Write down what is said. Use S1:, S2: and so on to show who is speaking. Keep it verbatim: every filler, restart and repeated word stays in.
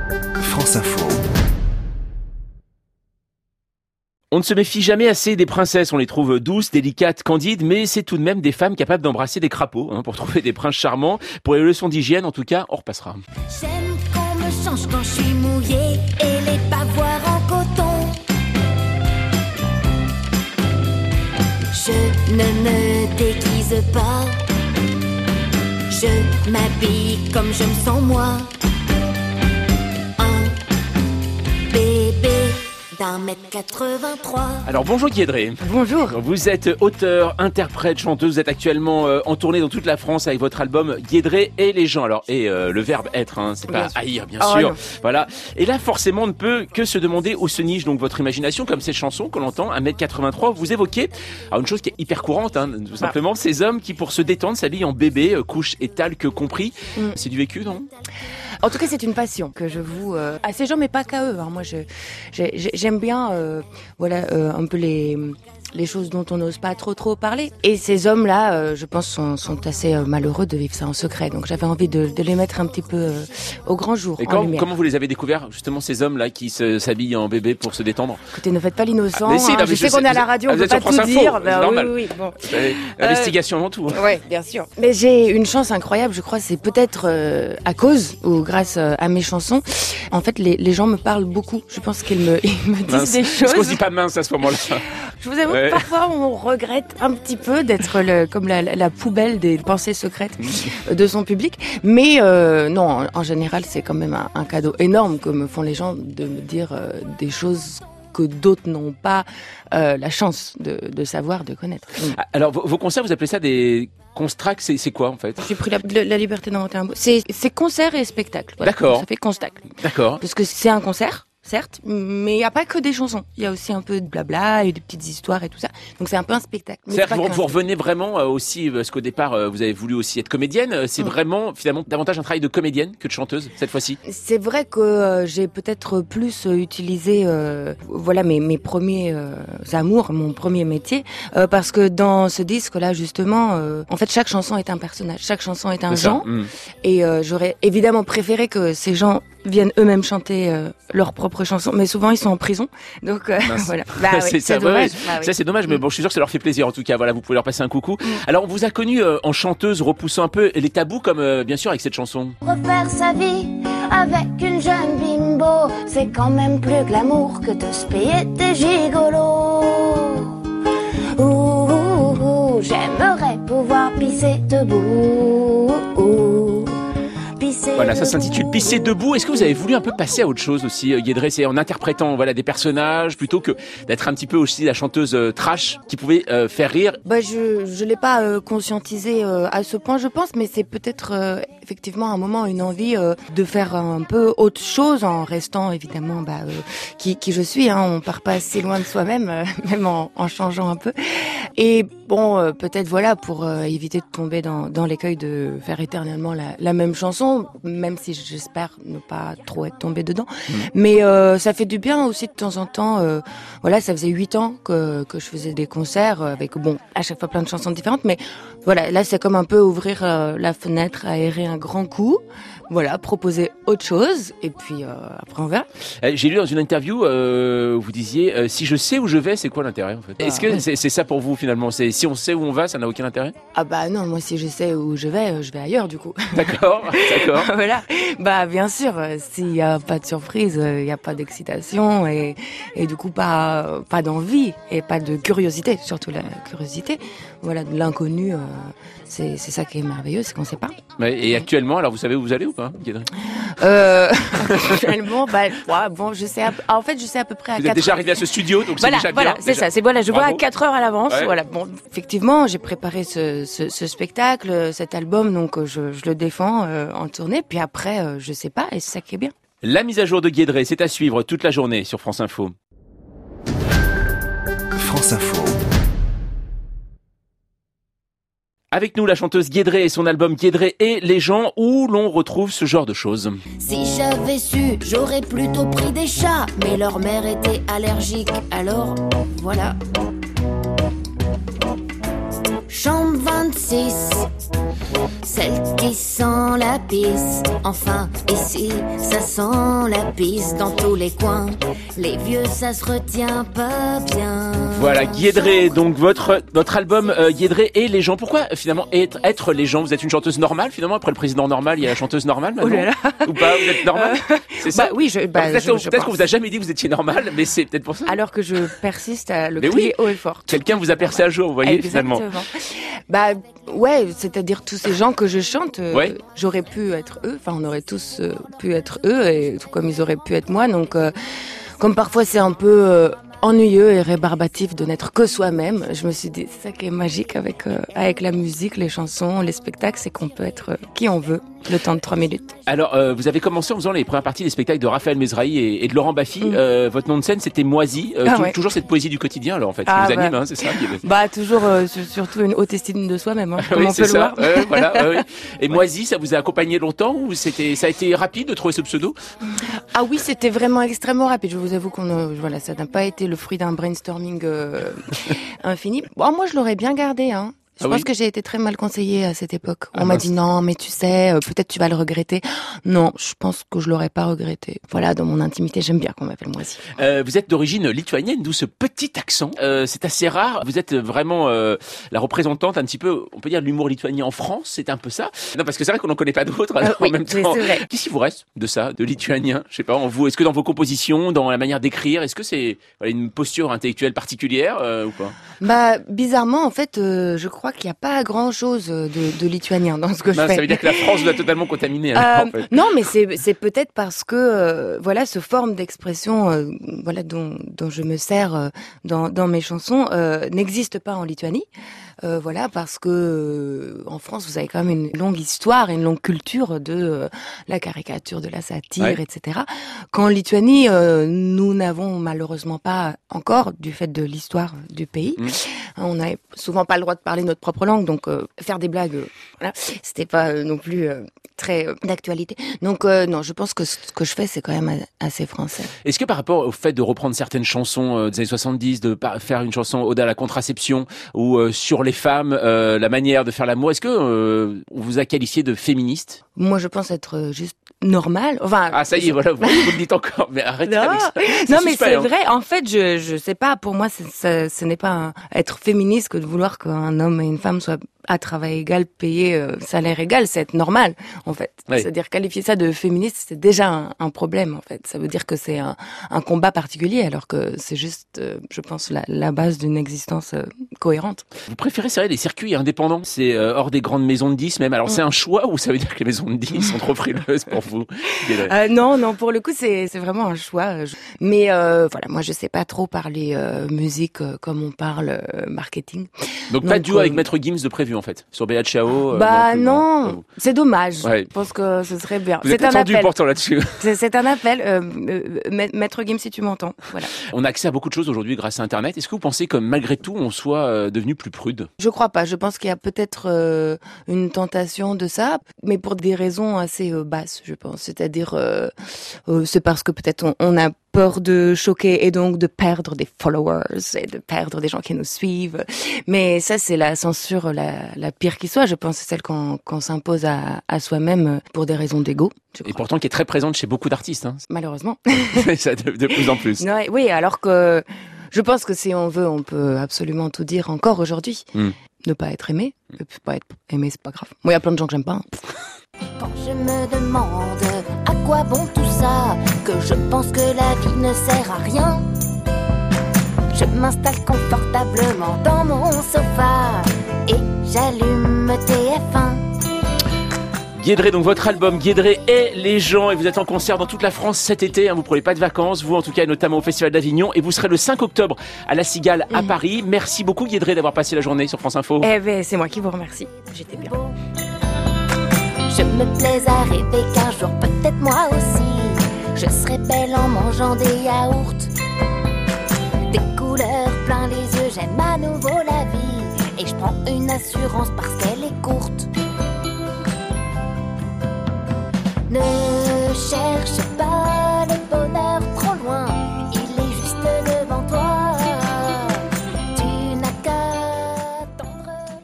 S1: France Info.
S2: On ne se méfie jamais assez des princesses, on les trouve douces, délicates, candides, mais c'est tout de même des femmes capables d'embrasser des crapauds, hein, pour trouver des princes charmants. Pour les leçons d'hygiène, en tout cas, on repassera.
S3: J'aime qu'on me change quand je suis mouillée et les pavoirs en coton. Je ne me déguise pas, je m'habille comme je me sens moi. d'un mètre quatre-vingt-trois.
S2: Alors bonjour Guédré.
S4: Bonjour.
S2: Vous êtes auteur, interprète, chanteuse. Vous êtes actuellement euh, en tournée dans toute la France avec votre album Guédré et les gens. Alors et euh, le verbe être, hein, c'est pas bien haïr bien
S4: oh,
S2: sûr.
S4: Non.
S2: Voilà. Et là forcément on ne peut que se demander où se niche donc votre imagination, comme cette chanson qu'on entend un mètre quatre-vingt-trois. Vous évoquez alors une chose qui est hyper courante, hein, tout simplement, ah. ces hommes qui pour se détendre s'habillent en bébé, euh, couche et talc compris. Mm. C'est du vécu, non?
S4: En tout cas, c'est une passion que je voue euh, à ces gens, mais pas qu'à eux. Hein. Moi, je, j'ai, j'aime bien, euh, voilà, euh, un peu les les choses dont on n'ose pas trop trop parler. Et ces hommes-là, euh, je pense, sont, sont assez euh, malheureux de vivre ça en secret. Donc, j'avais envie de, de les mettre un petit peu euh, au grand jour.
S2: Et
S4: en
S2: quand,
S4: lumière.
S2: Comment vous les avez découverts, justement, ces hommes-là qui se, s'habillent en bébé pour se détendre?
S4: Écoutez, ne faites pas l'innocent.
S2: Ah, mais si,
S4: hein.
S2: non, mais
S4: je,
S2: je
S4: sais
S2: sais
S4: qu'on est à la radio,
S2: ah,
S4: on peut pas tout dire.
S2: Ben,
S4: oui, oui, oui, bon.
S2: L'investigation euh, avant tout.
S4: Oui, bien sûr. Mais j'ai une chance incroyable, je crois, c'est peut-être euh, à cause ou grâce euh, à mes chansons. En fait, les, les gens me parlent beaucoup. Je pense qu'ils me, ils me disent
S2: mince.
S4: des choses.
S2: Est-ce qu'on se dit pas mince à ce moment-là?
S4: Je vous avoue
S2: ouais.
S4: que parfois on regrette un petit peu d'être le, comme la, la poubelle des pensées secrètes de son public. Mais euh, non, en, en général, c'est quand même un, un cadeau énorme que me font les gens de me dire euh, des choses que d'autres n'ont pas euh, la chance de, de savoir, de connaître.
S2: Alors, vos, vos concerts, vous appelez ça des constracs, c'est, c'est quoi en fait?
S4: J'ai pris la, la liberté d'inventer un mot. C'est, c'est concert et spectacle. Voilà.
S2: D'accord.
S4: Ça fait constac.
S2: D'accord.
S4: Parce que c'est un concert. Certes, mais il n'y a pas que des chansons. Il y a aussi un peu de blabla et des petites histoires et tout ça. Donc c'est un peu un spectacle.
S2: C'est-à-dire que vous, vous revenez vraiment euh, aussi, parce qu'au départ, euh, vous avez voulu aussi être comédienne. C'est mmh. vraiment, finalement, davantage un travail de comédienne que de chanteuse, cette fois-ci.
S4: C'est vrai que euh, j'ai peut-être plus euh, utilisé euh, voilà, mes, mes premiers euh, amours, mon premier métier. Euh, parce que dans ce disque-là, justement, euh, en fait, chaque chanson est un personnage. Chaque chanson est un
S2: C'est
S4: genre. Mmh. Et euh, j'aurais évidemment préféré que ces gens viennent eux-mêmes chanter euh, leurs propres chansons, mais souvent ils sont en prison, donc euh, voilà. Bah, ouais,
S2: c'est,
S4: c'est
S2: ça,
S4: dommage.
S2: Ouais,
S4: bah, oui.
S2: Ça c'est dommage, mais bon, je suis sûr que ça leur fait plaisir en tout cas. Voilà, vous pouvez leur passer un coucou. Mm. Alors, on vous a connu euh, en chanteuse, repoussant un peu les tabous, comme euh, bien sûr avec cette chanson.
S3: Refaire sa vie avec une jeune bimbo, c'est quand même plus glamour que de se payer des gigolos. Ouh, ouh, ouh, j'aimerais pouvoir pisser debout. Ouh.
S2: Voilà, ça s'intitule Pisser debout. Est-ce que vous avez voulu un peu passer à autre chose aussi, Guédré, c'est en interprétant voilà des personnages plutôt que d'être un petit peu aussi la chanteuse euh, trash qui pouvait euh, faire rire?
S4: Bah je je l'ai pas euh, conscientisé euh, à ce point, je pense, mais c'est peut-être euh, effectivement un moment, une envie euh, de faire un peu autre chose en restant évidemment bah euh, qui qui je suis. Hein, on part pas assez loin de soi-même, euh, même en, en changeant un peu. Et bon, euh, peut-être voilà pour euh, éviter de tomber dans dans l'écueil de faire éternellement la, la même chanson. Même si j'espère ne pas trop être tombée dedans. Mmh. Mais euh, ça fait du bien aussi de temps en temps. Euh, voilà, ça faisait huit ans que, que je faisais des concerts avec, bon, à chaque fois plein de chansons différentes. Mais voilà, là, c'est comme un peu ouvrir euh, la fenêtre, aérer un grand coup. Voilà, proposer autre chose. Et puis, euh, après, on verra.
S2: J'ai lu dans une interview, euh, vous disiez, euh, si je sais où je vais, c'est quoi l'intérêt en fait? ah, Est-ce que oui. c'est, c'est ça pour vous finalement? C'est, si on sait où on va, ça n'a aucun intérêt?
S4: Ah bah non, moi, si je sais où je vais, je vais ailleurs du coup.
S2: D'accord, d'accord.
S4: Voilà, bah bien sûr, s'il n'y a pas de surprise, il n'y a pas d'excitation et, et du coup pas, pas d'envie et pas de curiosité, surtout la curiosité. Voilà, de l'inconnu, euh, c'est, c'est ça qui est merveilleux, c'est qu'on ne sait pas.
S2: Et actuellement, alors vous savez où vous allez ou pas, Guédré?
S4: Euh, actuellement, bah, ouais, bon, je sais, à, en fait, je sais à peu près à
S2: vous
S4: quatre
S2: êtes déjà
S4: heures.
S2: arrivé à ce studio, donc
S4: voilà,
S2: c'est déjà
S4: voilà,
S2: bien.
S4: c'est
S2: déjà.
S4: ça, c'est voilà, je
S2: Bravo.
S4: vois à quatre heures à l'avance.
S2: Ouais.
S4: Voilà, bon, effectivement, j'ai préparé ce, ce, ce spectacle, cet album, donc je, je le défends euh, en tournée. Puis après, euh, je sais pas, et c'est ça qui est bien.
S2: La mise à jour de Guédré, c'est à suivre toute la journée sur France Info.
S1: France Info.
S2: Avec nous, la chanteuse Guédré et son album Guédré et les gens, où l'on retrouve ce genre de choses.
S3: Si j'avais su, j'aurais plutôt pris des chats, mais leur mère était allergique, alors voilà. Chambre vingt-six. Celle qui sent la pisse. Enfin, ici, ça sent la pisse dans tous les coins. Les vieux, ça se retient pas bien.
S2: Voilà, Guédré, donc votre votre album euh, Guédré et les gens. Pourquoi finalement être, être les gens? Vous êtes une chanteuse normale finalement? Après le président normal, il y a la chanteuse normale maintenant.
S4: Oh là là.
S2: Ou pas? Vous êtes normale?
S4: Euh,
S2: C'est ça?
S4: Bah oui, je, bah,
S2: peut-être
S4: je, je
S2: peut-être qu'on
S4: pense.
S2: vous a jamais dit que vous étiez normale, mais c'est peut-être pour ça.
S4: Alors que je persiste à le
S2: Mais
S4: crier
S2: oui.
S4: haut et fort.
S2: Quelqu'un vous a percé à jour, vous voyez,
S4: Exactement.
S2: finalement.
S4: Bah ouais, c'est-à-dire tous ces gens que je chante, euh,
S2: Ouais.
S4: j'aurais pu être eux. Enfin, on aurait tous euh, pu être eux, et tout comme ils auraient pu être moi. Donc, euh, comme parfois c'est un peu euh, ennuyeux et rébarbatif de n'être que soi-même, je me suis dit c'est ça qui est magique avec euh, avec la musique, les chansons, les spectacles, c'est qu'on peut être euh, qui on veut le temps de trois minutes.
S2: Alors, euh, vous avez commencé en faisant les premières parties des spectacles de Raphaël Mesrahi et, et de Laurent Baffy.
S4: Mm.
S2: Euh, votre nom de scène, c'était Moisy. Euh,
S4: Ah
S2: tou-
S4: ouais.
S2: Toujours cette poésie du quotidien, alors en fait, qui
S4: Ah
S2: vous
S4: bah.
S2: anime, hein, c'est ça qui est-
S4: Bah toujours euh, sur- surtout une haute estime de soi-même, hein, comme
S2: Oui,
S4: on
S2: c'est
S4: peut le
S2: ça.
S4: voir.
S2: Ouais, voilà, ouais, ouais. Et Moisy, ça vous a accompagné longtemps ou c'était, ça a été rapide de trouver ce pseudo?
S4: Ah oui, c'était vraiment extrêmement rapide. Je vous avoue qu'on a- voilà, ça n'a pas été le fruit d'un brainstorming euh, infini. Bon, moi, je l'aurais bien gardé. Hein. Je
S2: Ah
S4: pense
S2: oui
S4: que j'ai été très mal conseillée à cette époque. On
S2: Ah
S4: m'a
S2: mince.
S4: dit non, mais tu sais, euh, peut-être tu vas le regretter. Non, je pense que je l'aurais pas regretté. Voilà, dans mon intimité, j'aime bien qu'on m'appelle Moisy.
S2: Euh, vous êtes d'origine lituanienne, d'où ce petit accent. Euh, c'est assez rare. Vous êtes vraiment euh, la représentante un petit peu, on peut dire, de l'humour lituanien en France. C'est un peu ça. Non, parce que c'est vrai qu'on n'en connaît pas d'autres.
S4: Euh,
S2: alors,
S4: oui,
S2: en même
S4: oui,
S2: temps,
S4: c'est vrai.
S2: qu'est-ce qui vous reste de ça, de lituanien? Je sais pas. En vous, est-ce que dans vos compositions, dans la manière d'écrire, est-ce que c'est voilà, une posture intellectuelle particulière euh, ou pas?
S4: Bah, bizarrement, en fait, euh, je crois qu'il n'y a pas grand-chose de, de lituanien dans ce que je
S2: Non,
S4: fais.
S2: ça veut dire que la France vous a totalement contaminé. alors,
S4: Euh,
S2: en fait.
S4: Non, mais c'est c'est peut-être parce que euh, voilà ce forme d'expression euh, voilà dont dont je me sers euh, dans dans mes chansons euh, n'existe pas en Lituanie. Euh, voilà parce que euh, en France vous avez quand même une longue histoire et une longue culture de euh, la caricature, de la satire,
S2: Ouais.
S4: et cetera. Qu'en Lituanie euh, nous n'avons malheureusement pas encore du fait de l'histoire du pays.
S2: Mm.
S4: On n'avait souvent pas le droit de parler notre propre langue, donc euh, faire des blagues, euh, voilà, c'était pas euh, non plus euh, très euh, d'actualité. Donc euh, non, je pense que ce que je fais, c'est quand même a- assez français.
S2: Est-ce que par rapport au fait de reprendre certaines chansons euh, des années soixante-dix, de par- faire une chanson ode à la contraception ou euh, sur les femmes, euh, la manière de faire l'amour, est-ce que euh, on vous a qualifié de féministe?
S4: Moi, je pense être euh, juste normale. Enfin,
S2: Ah ça y est,
S4: je-
S2: voilà, vous, vous le dites encore, mais arrêtez
S4: Non,
S2: avec ça.
S4: non mais
S2: suspect,
S4: c'est
S2: hein.
S4: vrai. En fait, je je sais pas. Pour moi, c'est- ça, ce n'est pas un- être féministe que de vouloir qu'un homme et une femme soient à travail égal, payés, euh, salaire égal. C'est être normal, en fait.
S2: Oui.
S4: C'est-à-dire qualifier ça de féministe, c'est déjà un, un problème, en fait. Ça veut dire que c'est un, un combat particulier, alors que c'est juste, euh, je pense, la, la base d'une existence euh, cohérente.
S2: Vous préférez, c'est vrai, les circuits indépendants? C'est euh, hors des grandes maisons de disques même. Alors c'est un choix ou ça veut dire que les maisons de disques sont trop frileuses pour vous?
S4: Euh, non, non, pour le coup, c'est c'est vraiment un choix. euh, je- Mais euh, voilà, moi, je sais pas trop parler euh, musique euh, comme on parle euh, marketing.
S2: Donc, pas
S4: Donc,
S2: de duo
S4: euh,
S2: avec Maître Gims de prévu en fait sur Béat Chao. euh,
S4: Bah
S2: plus,
S4: non,
S2: pas vous.
S4: c'est dommage.
S2: Ouais.
S4: Je pense que ce serait bien.
S2: Vous êtes
S4: C'est un
S2: attendu
S4: appel.
S2: pourtant là-dessus.
S4: C'est c'est un appel. Euh, euh, Ma- Maître Gims, si tu m'entends. Voilà.
S2: On a accès à beaucoup de choses aujourd'hui grâce à Internet. Est-ce que vous pensez que malgré tout, on soit euh, devenu plus prude?
S4: Je crois pas. Je pense qu'il y a peut-être euh, une tentation de ça, mais pour des raisons assez euh, basses, je pense. C'est-à-dire, euh, euh, c'est parce que peut-être on, on a peur de choquer et donc de perdre des followers et de perdre des gens qui nous suivent. Mais ça, c'est la censure la, la pire qui soit. Je pense c'est celle qu'on qu'on s'impose à, à soi-même pour des raisons d'ego. je
S2: Et
S4: crois.
S2: pourtant qui est très présente chez beaucoup d'artistes. Hein.
S4: Malheureusement.
S2: Ça de, de plus en plus.
S4: Non, oui, alors que je pense que si on veut, on peut absolument tout dire encore aujourd'hui.
S2: Mm.
S4: Ne pas être aimé, ne pas être aimé, c'est pas grave. Moi, il y a plein de gens que j'aime pas. hein.
S3: Quand je me demande à quoi bon tout ça, que je pense que la vie ne sert à rien, je m'installe confortablement dans mon sofa et j'allume T F un.
S2: Guédré, donc votre album Guédré et les gens, et vous êtes en concert dans toute la France cet été, hein, vous prenez pas de vacances, vous en tout cas, notamment au Festival d'Avignon, et vous serez le cinq octobre à la Cigale à
S4: Mhm.
S2: Paris. Merci beaucoup Guédré d'avoir passé la journée sur France Info.
S4: Eh ben, c'est moi qui vous remercie. J'étais bien.
S3: Je me plais à rêver qu'un jour, peut-être moi aussi, je serai belle en mangeant des yaourts. Des couleurs plein les yeux, j'aime à nouveau la vie. Et je prends une assurance parce qu'elle est courte. Ne